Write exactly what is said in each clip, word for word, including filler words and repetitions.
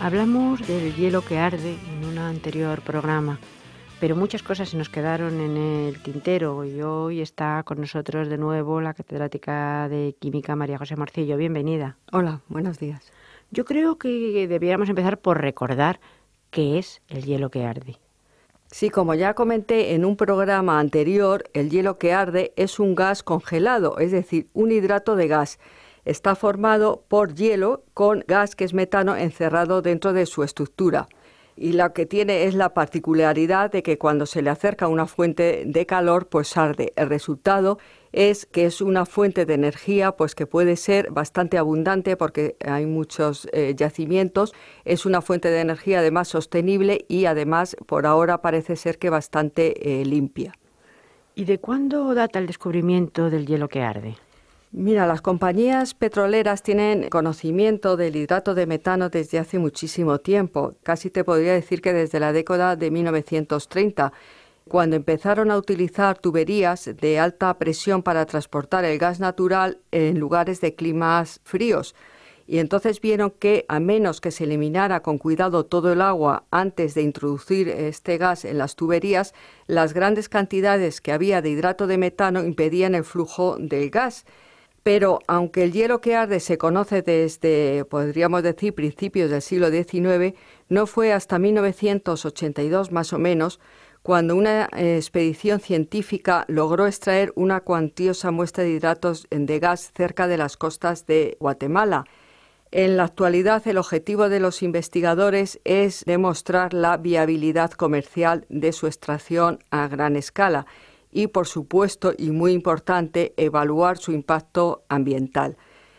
Hablamos del hielo que arde en un anterior programa, pero muchas cosas se nos quedaron en el tintero y hoy está con nosotros de nuevo la catedrática de Química María José Morcillo. Bienvenida. Hola, buenos días. Yo creo que debiéramos empezar por recordar qué es el hielo que arde. Sí, como ya comenté en un programa anterior, el hielo que arde es un gas congelado, es decir, un hidrato de gas. Está formado por hielo con gas que es metano encerrado dentro de su estructura. Y lo que tiene es la particularidad de que cuando se le acerca una fuente de calor, pues arde. El resultado es que es una fuente de energía pues que puede ser bastante abundante porque hay muchos eh, yacimientos. Es una fuente de energía además sostenible y además por ahora parece ser que bastante eh, limpia. ¿Y de cuándo data el descubrimiento del hielo que arde? Mira, las compañías petroleras tienen conocimiento del hidrato de metano desde hace muchísimo tiempo. Casi te podría decir que desde la década de mil novecientos treinta, cuando empezaron a utilizar tuberías de alta presión para transportar el gas natural en lugares de climas fríos. Y entonces vieron que, a menos que se eliminara con cuidado todo el agua antes de introducir este gas en las tuberías, las grandes cantidades que había de hidrato de metano impedían el flujo del gas. Pero aunque el hielo que arde se conoce desde, podríamos decir, principios del siglo diecinueve, no fue hasta mil novecientos ochenta y dos más o menos cuando una eh, expedición científica logró extraer una cuantiosa muestra de hidratos de gas cerca de las costas de Guatemala. En la actualidad, el objetivo de los investigadores es demostrar la viabilidad comercial de su extracción a gran escala y, por supuesto, y muy importante, evaluar su impacto ambiental.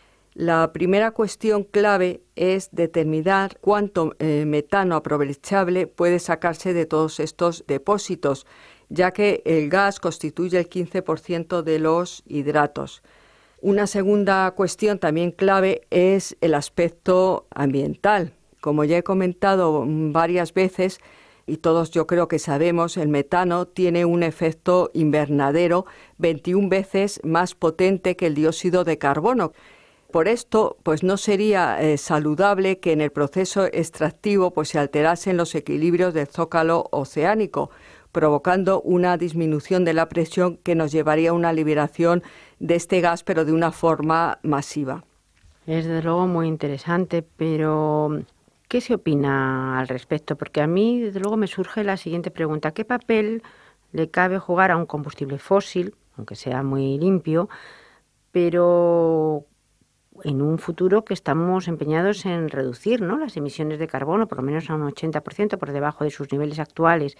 La primera cuestión clave es determinar cuánto eh, metano aprovechable puede sacarse de todos estos depósitos, ya que el gas constituye el quince por ciento de los hidratos. Una segunda cuestión también clave es el aspecto ambiental. Como ya he comentado varias veces, y todos yo creo que sabemos, el metano tiene un efecto invernadero veintiuna veces más potente que el dióxido de carbono. Por esto, pues no sería eh, saludable que en el proceso extractivo pues, se alterasen los equilibrios del zócalo oceánico, provocando una disminución de la presión que nos llevaría a una liberación de este gas, pero de una forma masiva. Es desde luego muy interesante, pero ¿qué se opina al respecto? Porque a mí, desde luego, me surge la siguiente pregunta. ¿Qué papel le cabe jugar a un combustible fósil, aunque sea muy limpio, pero en un futuro que estamos empeñados en reducir, ¿no?, las emisiones de carbono, por lo menos a un ochenta por ciento por debajo de sus niveles actuales?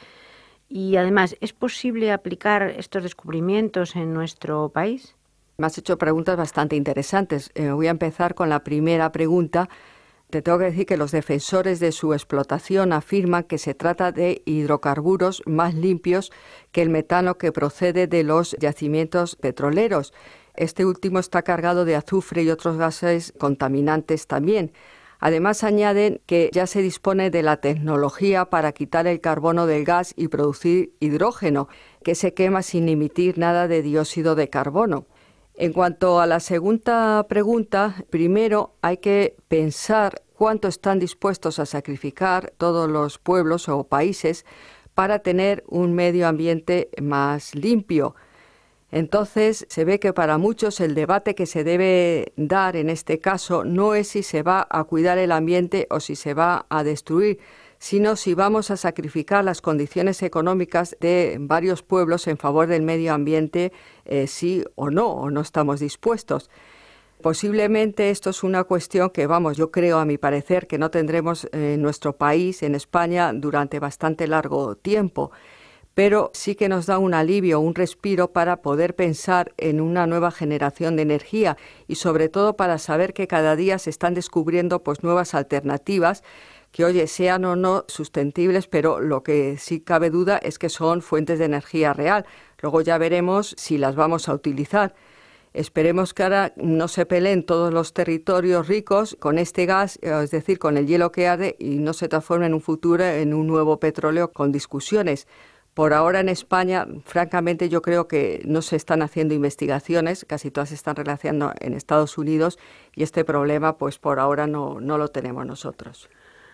Y además, ¿es posible aplicar estos descubrimientos en nuestro país? Me has hecho preguntas bastante interesantes. Eh, voy a empezar con la primera pregunta. Te tengo que decir que los defensores de su explotación afirman que se trata de hidrocarburos más limpios que el metano que procede de los yacimientos petroleros. Este último está cargado de azufre y otros gases contaminantes también. Además, añaden que ya se dispone de la tecnología para quitar el carbono del gas y producir hidrógeno, que se quema sin emitir nada de dióxido de carbono. En cuanto a la segunda pregunta, primero hay que pensar cuánto están dispuestos a sacrificar todos los pueblos o países para tener un medio ambiente más limpio. Entonces, se ve que para muchos el debate que se debe dar en este caso no es si se va a cuidar el ambiente o si se va a destruir, sino si vamos a sacrificar las condiciones económicas de varios pueblos en favor del medio ambiente, eh, sí o no, o no estamos dispuestos. Posiblemente esto es una cuestión que, vamos, yo creo, a mi parecer, que no tendremos en nuestro país, en España, durante bastante largo tiempo. Pero sí que nos da un alivio, un respiro para poder pensar en una nueva generación de energía y sobre todo para saber que cada día se están descubriendo pues nuevas alternativas que, oye, sean o no sustentables, pero lo que sí cabe duda es que son fuentes de energía real. Luego ya veremos si las vamos a utilizar. Esperemos que ahora no se peleen todos los territorios ricos con este gas, es decir, con el hielo que arde, y no se transforme en un futuro en un nuevo petróleo con discusiones. Por ahora en España, francamente, yo creo que no se están haciendo investigaciones, casi todas se están realizando en Estados Unidos y este problema, pues por ahora no, no lo tenemos nosotros.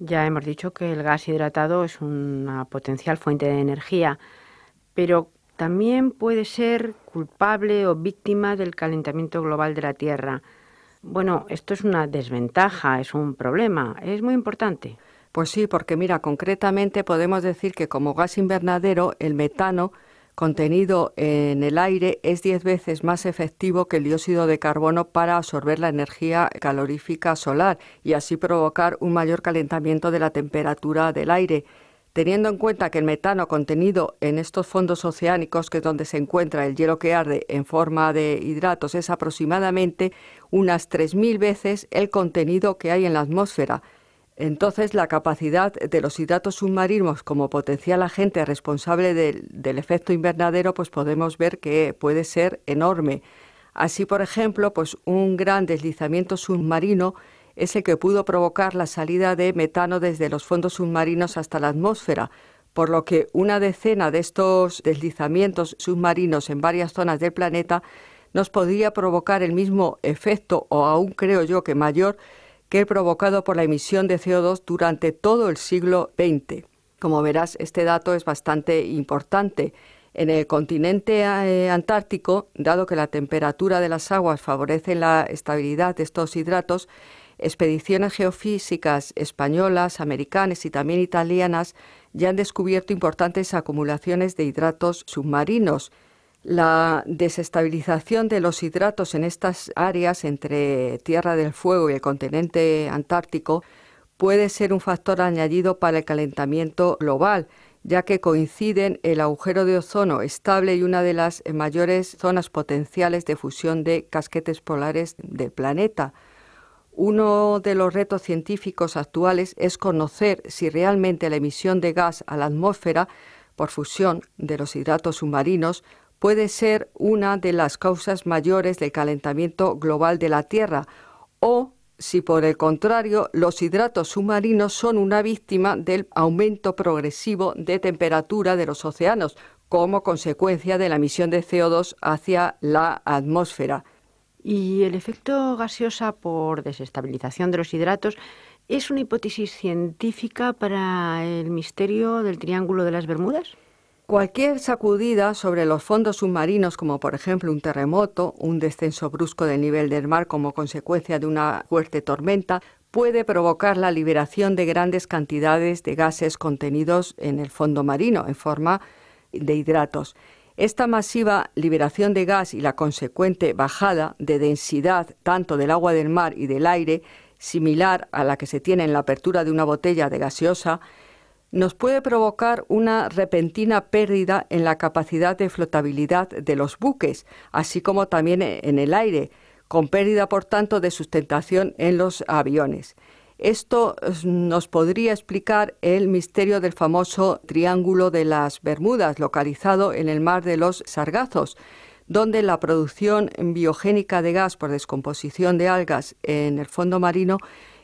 Ya hemos dicho que el gas hidratado es una potencial fuente de energía, pero también puede ser culpable o víctima del calentamiento global de la Tierra. Bueno, esto es una desventaja, es un problema, es muy importante. Pues sí, porque mira, concretamente podemos decir que como gas invernadero, el metano contenido en el aire es diez veces más efectivo que el dióxido de carbono para absorber la energía calorífica solar y así provocar un mayor calentamiento de la temperatura del aire. Teniendo en cuenta que el metano contenido en estos fondos oceánicos, que es donde se encuentra el hielo que arde en forma de hidratos, es aproximadamente unas tres mil veces el contenido que hay en la atmósfera. Entonces, la capacidad de los hidratos submarinos como potencial agente responsable del, del efecto invernadero, pues podemos ver que puede ser enorme. Así, por ejemplo, pues un gran deslizamiento submarino es el que pudo provocar la salida de metano desde los fondos submarinos hasta la atmósfera, por lo que una decena de estos deslizamientos submarinos en varias zonas del planeta nos podría provocar el mismo efecto, o aún creo yo que mayor, que el provocado por la emisión de C O dos durante todo el siglo veinte. Como verás, este dato es bastante importante. En el continente eh, antártico, dado que la temperatura de las aguas favorece la estabilidad de estos hidratos, expediciones geofísicas españolas, americanas y también italianas ya han descubierto importantes acumulaciones de hidratos submarinos. La desestabilización de los hidratos en estas áreas entre Tierra del Fuego y el continente antártico puede ser un factor añadido para el calentamiento global, ya que coinciden el agujero de ozono estable y una de las mayores zonas potenciales de fusión de casquetes polares del planeta. Uno de los retos científicos actuales es conocer si realmente la emisión de gas a la atmósfera por fusión de los hidratos submarinos puede ser una de las causas mayores del calentamiento global de la Tierra, o si por el contrario los hidratos submarinos son una víctima del aumento progresivo de temperatura de los océanos como consecuencia de la emisión de C O dos hacia la atmósfera. ¿Y el efecto gaseosa por desestabilización de los hidratos es una hipótesis científica para el misterio del Triángulo de las Bermudas? Cualquier sacudida sobre los fondos submarinos, como por ejemplo un terremoto, un descenso brusco del nivel del mar como consecuencia de una fuerte tormenta, puede provocar la liberación de grandes cantidades de gases contenidos en el fondo marino en forma de hidratos. Esta masiva liberación de gas y la consecuente bajada de densidad tanto del agua del mar y del aire, similar a la que se tiene en la apertura de una botella de gaseosa, nos puede provocar una repentina pérdida en la capacidad de flotabilidad de los buques, así como también en el aire, con pérdida, por tanto, de sustentación en los aviones. Esto nos podría explicar el misterio del famoso Triángulo de las Bermudas, localizado en el mar de los Sargazos, donde la producción biogénica de gas por descomposición de algas en el fondo marino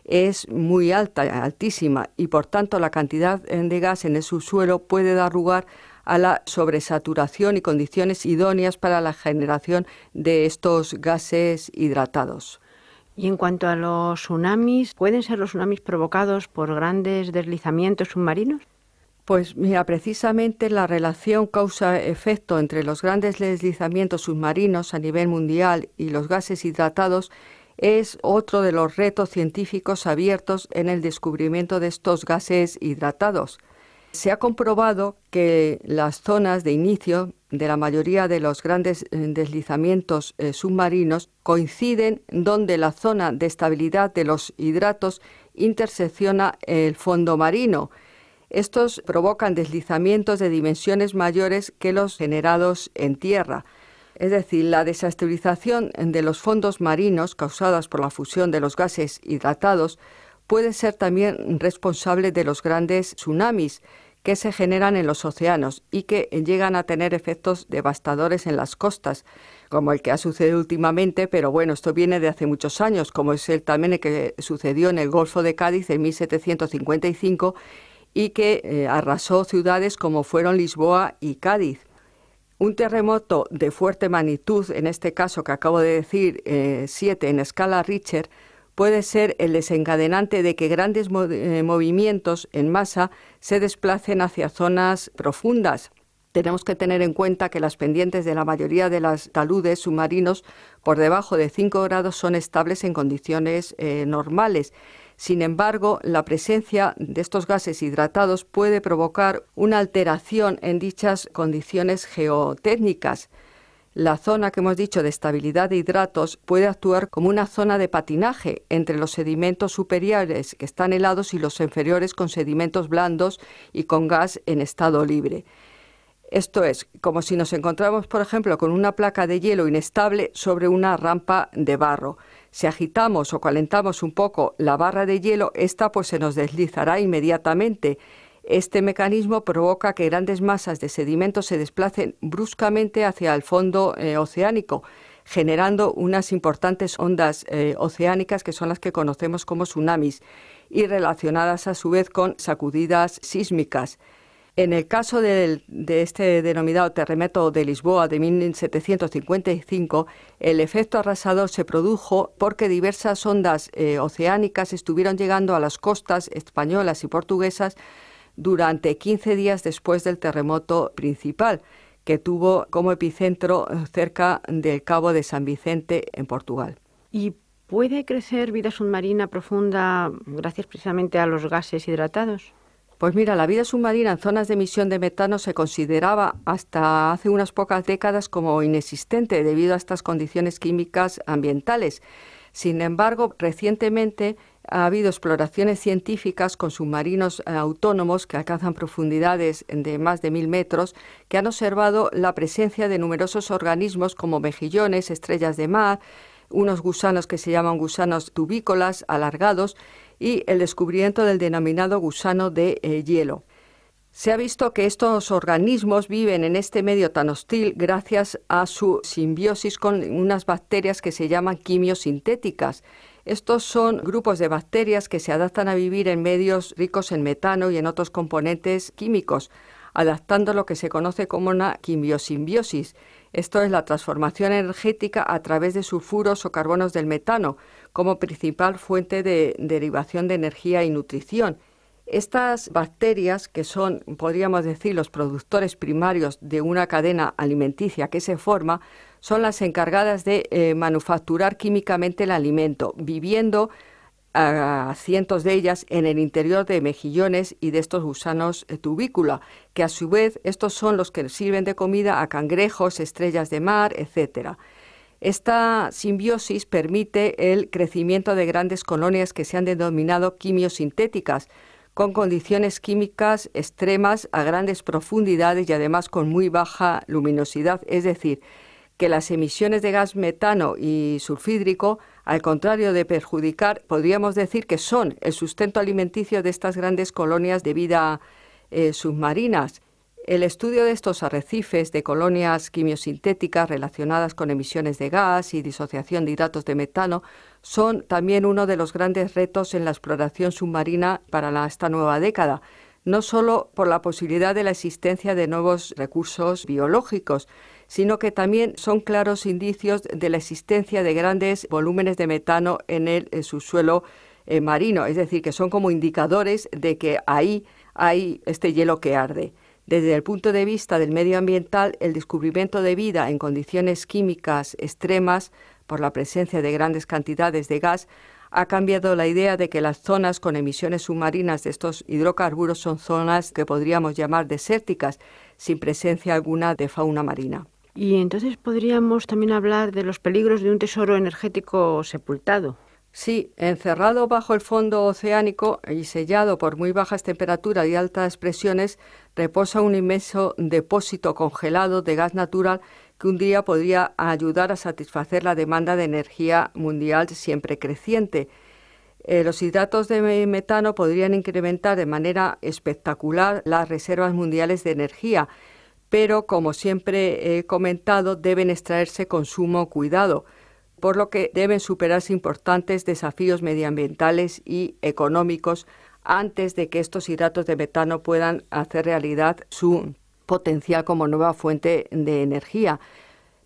es muy alta, altísima, y por tanto la cantidad de gas en el subsuelo puede dar lugar a la sobresaturación y condiciones idóneas para la generación de estos gases hidratados. Y en cuanto a los tsunamis, ¿pueden ser los tsunamis provocados por grandes deslizamientos submarinos? Pues mira, precisamente la relación causa-efecto entre los grandes deslizamientos submarinos a nivel mundial y los gases hidratados es otro de los retos científicos abiertos en el descubrimiento de estos gases hidratados. Se ha comprobado que las zonas de inicio de la mayoría de los grandes deslizamientos eh, submarinos coinciden donde la zona de estabilidad de los hidratos intersecciona el fondo marino. Estos provocan deslizamientos de dimensiones mayores que los generados en tierra. Es decir, la desestabilización de los fondos marinos causadas por la fusión de los gases hidratados puede ser también responsable de los grandes tsunamis que se generan en los océanos y que llegan a tener efectos devastadores en las costas, como el que ha sucedido últimamente, pero bueno, esto viene de hace muchos años, como es el también el que sucedió en el Golfo de Cádiz en mil setecientos cincuenta y cinco y que eh, arrasó ciudades como fueron Lisboa y Cádiz. Un terremoto de fuerte magnitud, en este caso que acabo de decir, eh, siete en escala Richter, puede ser el desencadenante de que grandes mo- eh, movimientos en masa se desplacen hacia zonas profundas. Tenemos que tener en cuenta que las pendientes de la mayoría de los taludes submarinos por debajo de cinco grados son estables en condiciones eh, normales. Sin embargo, la presencia de estos gases hidratados puede provocar una alteración en dichas condiciones geotécnicas. La zona que hemos dicho de estabilidad de hidratos puede actuar como una zona de patinaje entre los sedimentos superiores que están helados y los inferiores con sedimentos blandos y con gas en estado libre. Esto es como si nos encontramos, por ejemplo, con una placa de hielo inestable sobre una rampa de barro. Si agitamos o calentamos un poco la barra de hielo, esta pues se nos deslizará inmediatamente. Este mecanismo provoca que grandes masas de sedimentos se desplacen bruscamente hacia el fondo eh, oceánico, generando unas importantes ondas eh, oceánicas que son las que conocemos como tsunamis y relacionadas a su vez con sacudidas sísmicas. En el caso de, de este denominado terremoto de Lisboa de mil setecientos cincuenta y cinco, el efecto arrasador se produjo porque diversas ondas eh, oceánicas estuvieron llegando a las costas españolas y portuguesas durante quince días después del terremoto principal, que tuvo como epicentro cerca del Cabo de San Vicente, en Portugal. ¿Y puede crecer vida submarina profunda gracias precisamente a los gases hidratados? Pues mira, la vida submarina en zonas de emisión de metano se consideraba hasta hace unas pocas décadas como inexistente debido a estas condiciones químicas ambientales. Sin embargo, recientemente ha habido exploraciones científicas con submarinos autónomos que alcanzan profundidades de más de mil metros, que han observado la presencia de numerosos organismos como mejillones, estrellas de mar, unos gusanos que se llaman gusanos tubícolas alargados, y el descubrimiento del denominado gusano de eh, hielo. Se ha visto que estos organismos viven en este medio tan hostil gracias a su simbiosis con unas bacterias que se llaman quimiosintéticas. Estos son grupos de bacterias que se adaptan a vivir en medios ricos en metano y en otros componentes químicos, adaptando lo que se conoce como una quimiosimbiosis. Esto es la transformación energética a través de sulfuros o carbonos del metano, como principal fuente de derivación de energía y nutrición. Estas bacterias, que son, podríamos decir, los productores primarios de una cadena alimenticia que se forma, son las encargadas de eh, manufacturar químicamente el alimento, viviendo a cientos de ellas en el interior de mejillones y de estos gusanos eh, tubícula, que a su vez estos son los que sirven de comida a cangrejos, estrellas de mar, etcétera. Esta simbiosis permite el crecimiento de grandes colonias que se han denominado quimiosintéticas, con condiciones químicas extremas a grandes profundidades y además con muy baja luminosidad, es decir, que las emisiones de gas metano y sulfídrico, al contrario de perjudicar, podríamos decir que son el sustento alimenticio de estas grandes colonias de vida eh, submarinas. El estudio de estos arrecifes de colonias quimiosintéticas relacionadas con emisiones de gas y disociación de hidratos de metano son también uno de los grandes retos en la exploración submarina para la, esta nueva década, no solo por la posibilidad de la existencia de nuevos recursos biológicos, sino que también son claros indicios de la existencia de grandes volúmenes de metano en el, en subsuelo eh, marino, es decir, que son como indicadores de que ahí hay este hielo que arde. Desde el punto de vista del medio ambiental, el descubrimiento de vida en condiciones químicas extremas por la presencia de grandes cantidades de gas ha cambiado la idea de que las zonas con emisiones submarinas de estos hidrocarburos son zonas que podríamos llamar desérticas, sin presencia alguna de fauna marina. Y entonces podríamos también hablar de los peligros de un tesoro energético sepultado. Sí, encerrado bajo el fondo oceánico y sellado por muy bajas temperaturas y altas presiones, reposa un inmenso depósito congelado de gas natural que un día podría ayudar a satisfacer la demanda de energía mundial siempre creciente. Eh, los hidratos de metano podrían incrementar de manera espectacular las reservas mundiales de energía, pero como siempre he comentado, deben extraerse con sumo cuidado, por lo que deben superarse importantes desafíos medioambientales y económicos antes de que estos hidratos de metano puedan hacer realidad su potencial como nueva fuente de energía.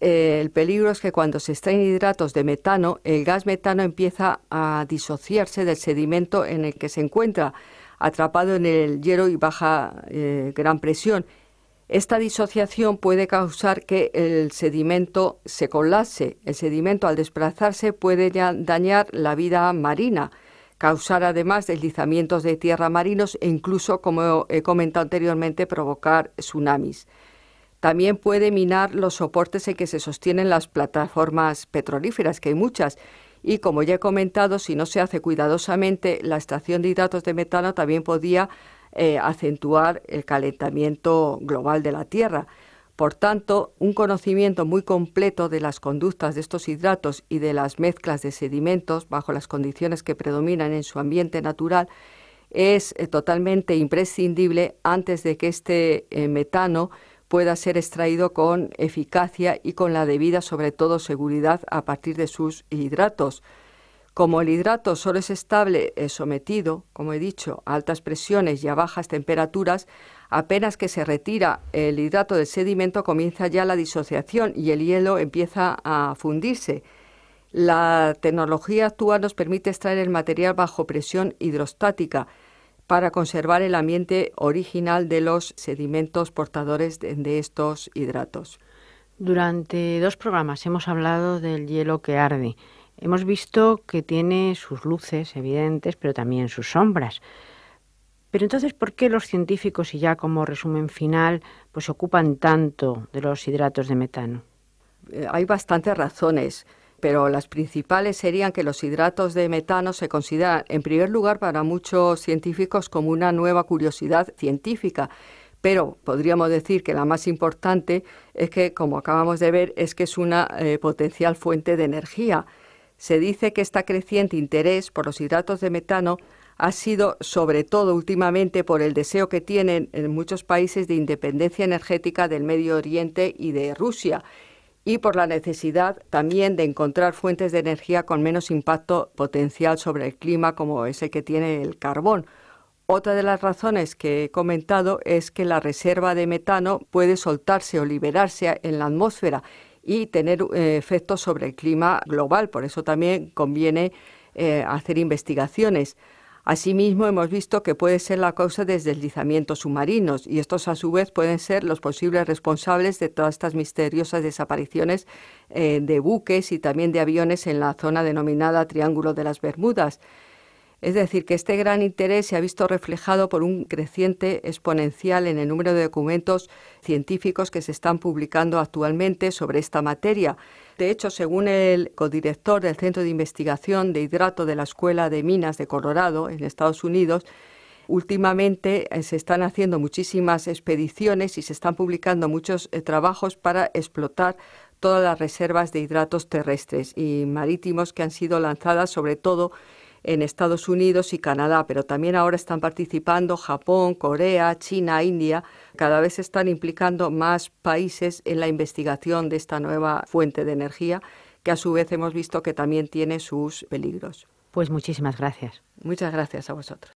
Eh, el peligro es que cuando se extraen hidratos de metano, el gas metano empieza a disociarse del sedimento en el que se encuentra, atrapado en el hielo y baja eh, gran presión. Esta disociación puede causar que el sedimento se colapse. El sedimento, al desplazarse, puede ya dañar la vida marina, causar además deslizamientos de tierra marinos e incluso, como he comentado anteriormente, provocar tsunamis. También puede minar los soportes en que se sostienen las plataformas petrolíferas, que hay muchas. Y como ya he comentado, si no se hace cuidadosamente, la extracción de hidratos de metano también podía eh, acentuar el calentamiento global de la Tierra. Por tanto, un conocimiento muy completo de las conductas de estos hidratos y de las mezclas de sedimentos bajo las condiciones que predominan en su ambiente natural es eh, totalmente imprescindible antes de que este eh, metano pueda ser extraído con eficacia y con la debida, sobre todo, seguridad a partir de sus hidratos. Como el hidrato solo es estable eh, sometido, como he dicho, a altas presiones y a bajas temperaturas, apenas que se retira el hidrato del sedimento comienza ya la disociación y el hielo empieza a fundirse. La tecnología actual nos permite extraer el material bajo presión hidrostática para conservar el ambiente original de los sedimentos portadores de, de estos hidratos. Durante dos programas hemos hablado del hielo que arde. Hemos visto que tiene sus luces evidentes, pero también sus sombras. Pero entonces, ¿por qué los científicos, y ya como resumen final, pues se ocupan tanto de los hidratos de metano? Eh, hay bastantes razones, pero las principales serían que los hidratos de metano se consideran, en primer lugar, para muchos científicos como una nueva curiosidad científica. Pero podríamos decir que la más importante es que, como acabamos de ver, es que es una eh, potencial fuente de energía. Se dice que este creciente interés por los hidratos de metano ha sido sobre todo últimamente por el deseo que tienen en muchos países de independencia energética del Medio Oriente y de Rusia, y por la necesidad también de encontrar fuentes de energía con menos impacto potencial sobre el clima, como es el que tiene el carbón. Otra de las razones que he comentado es que la reserva de metano puede soltarse o liberarse en la atmósfera y tener eh, efectos sobre el clima global. Por eso también conviene eh, hacer investigaciones. Asimismo, hemos visto que puede ser la causa de deslizamientos submarinos, y estos a su vez pueden ser los posibles responsables de todas estas misteriosas desapariciones eh, de buques y también de aviones en la zona denominada Triángulo de las Bermudas. Es decir, que este gran interés se ha visto reflejado por un creciente exponencial en el número de documentos científicos que se están publicando actualmente sobre esta materia. De hecho, según el codirector del Centro de Investigación de Hidrato de la Escuela de Minas de Colorado, en Estados Unidos, últimamente eh, se están haciendo muchísimas expediciones y se están publicando muchos eh, trabajos para explotar todas las reservas de hidratos terrestres y marítimos que han sido lanzadas sobre todo en Estados Unidos y Canadá, pero también ahora están participando Japón, Corea, China, India. Cada vez se están implicando más países en la investigación de esta nueva fuente de energía, que a su vez hemos visto que también tiene sus peligros. Pues muchísimas gracias. Muchas gracias a vosotros.